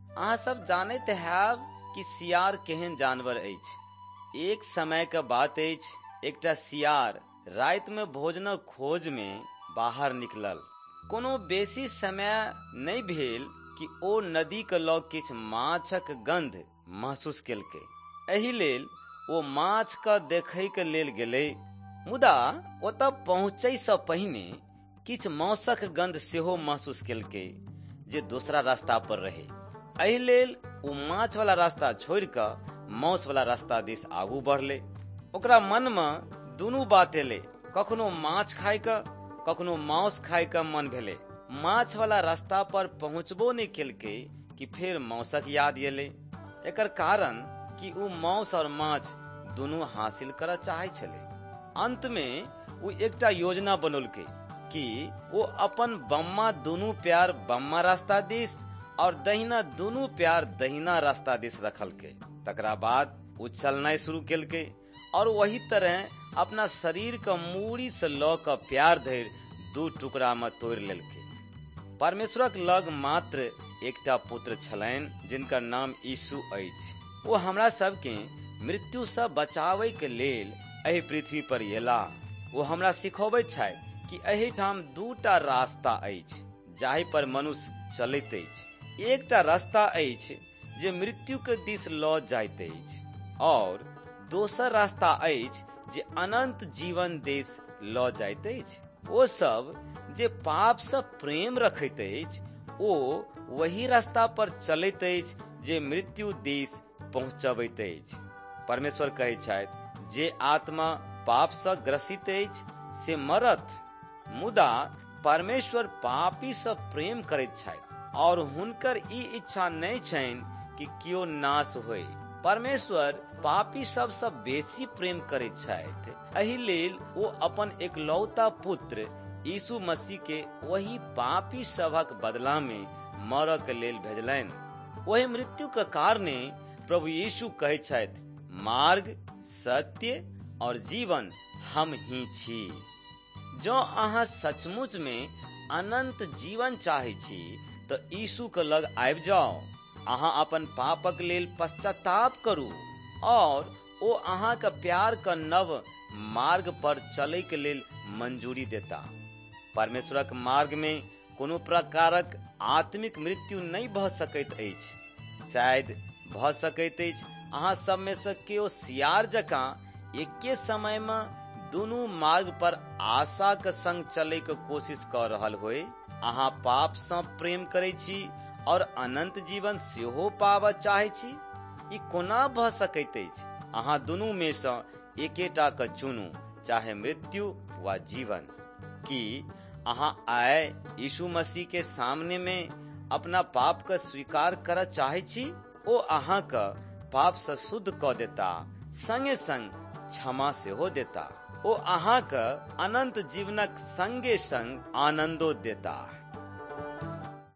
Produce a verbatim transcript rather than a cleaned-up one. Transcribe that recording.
अहाँ सब जानते हैब कि सियार केहन जानवर अछि। एक समय के बात अछि, एकटा सियार रात में भोजनक खोज में बाहर निकलल। कोनो बेसी समय नहीं भेल कि ओ नदी के लग किछ माछक गंध महसूस केलकै। एहि लेल ओ माछ के देखै के लेल गेलै, मुदा ओतऽ पहुँचै सँ पहिने किछ मौसक गंध सेहो महसूस केलकै जे दोसरा रास्ता पर रहे। एहि लेल ओ माछ वाला रास्ता छोड़ि कऽ मौस वाला रास्ता दिस आगू बढ़ले। ओकरा मन में दुनू बात एले, कखनो माछ खाय के कखनो मांस खाय के मन भेले। माछ वाला रास्ता पर पहुँचबो नहीं केलकै कि फेर मौसक याद एले। एकर कारण कि उ मांस और माछ दुनू हासिल करऽ चाहै छले। अंत में वो एकटा योजना बनौलकै कि वो अपन बम्मा दुनू प्यार बम्मा रास्ता दिस और दहिना दुनू प्यार दहिना रास्ता दिस रखलकै। तकरा बाद वो चलनाइ शुरू केलकै और वही तरह अपना शरीर के मूड़ी से लऽ कऽ प्यार धरि दू टुकड़ा में तोड़ लेलकै। परमेश्वरक लग मात्र एकटा पुत्र छलनि जिनकर नाम यीशु अछि। वो हमरा सबके मृत्यु से बचाबै के लेल एहि पृथ्वी पर एला। वो हमरा सिखौबैत छथि कि एहि ठाम दूटा रास्ता अछि जाहि पर मनुष्य चलैत अछि। एकटा रास्ता अछि जे मृत्यु के दिस लऽ जाइत अछि और दोसर रास्ता अछि जे अनंत जीवन दिस लऽ जाइत अछि। ओ सब जे पाप से प्रेम रखैत अछि ओ वही रास्ता पर चलैत अछि जे मृत्यु दिस पहुँचबैत अछि। परमेश्वर कहै छथि, जे आत्मा पाप से ग्रसित अछि से मरत, मुदा परमेश्वर पापी से प्रेम करैत छथि और हुनकर ई इच्छा नहीं छनि कि कियो नाश होय। परमेश्वर पापी सब से बेसी प्रेम करैत छथि। एहि लेल ओ अपन एकलौता पुत्र यीशु मसीह के वही पापी सभक बदला में मरऽ के लेल भेजलनि। वही मृत्यु के कारणे प्रभु यीशु कहै छथि, मार्ग, सत्य और जीवन हम ही छी। जो अहाँ सचमुच में अनंत जीवन चाहै छी तो यीशु के लग आबि जाओ। अहाँ अपन पापक लेल पश्चाताप करू और ओ अहाँ के प्यार के नव मार्ग पर चलै के लेल मंजूरी देता। परमेश्वरक मार्ग में कोनो प्रकारक आत्मिक मृत्यु नहीं भऽ सकैत अछि। शायद भऽ सकैत अछि अहाँ सब में से केओ सियार जकाँ एके समय में दुनू मार्ग पर आशा के संग चलै के कोशिश कऽ रहल होय। अहाँ पाप सँ प्रेम करै छी और अनंत जीवन सेहो पाबऽ चाहै छी। ई कोना भऽ सकैत अछि? अहाँ दुनू में सँ एकेटा के चुनू, चाहे मृत्यु वा जीवन। कि अहाँ आइ यीशु मसीह के सामने में अपना पाप के स्वीकार करऽ चाहै छी? ओ अहाँ के पाप से शुद्ध कऽ देता, संगे संग क्षमा सेहो देता। ओ अहाँ के अनंत जीवनक संगे संग आनंदो देता।